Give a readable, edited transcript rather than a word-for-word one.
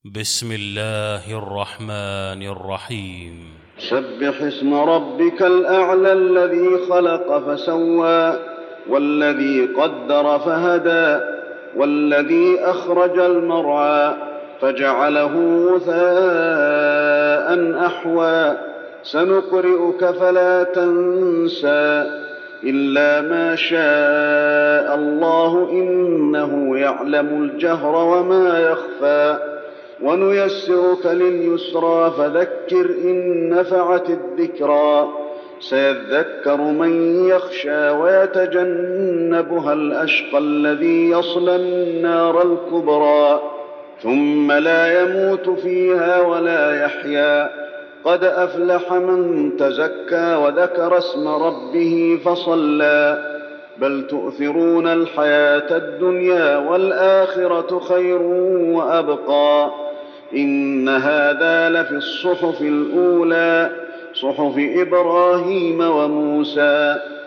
بسم الله الرحمن الرحيم. سبح اسم ربك الأعلى الذي خلق فسوى والذي قدر فهدى والذي أخرج المرعى فجعله غثاء أحوى سنقرئك فلا تنسى إلا ما شاء الله إنه يعلم الجهر وما يخفى ونيسرك لليسرى فذكر إن نفعت الذكرى سيذكر من يخشى ويتجنبها الأشقى الذي يصلى النار الكبرى ثم لا يموت فيها ولا يحيا قد أفلح من تزكى وذكر اسم ربه فصلى بل تؤثرون الحياة الدنيا والآخرة خير وأبقى إن هذا لفي الصحف الأولى صحف إبراهيم وموسى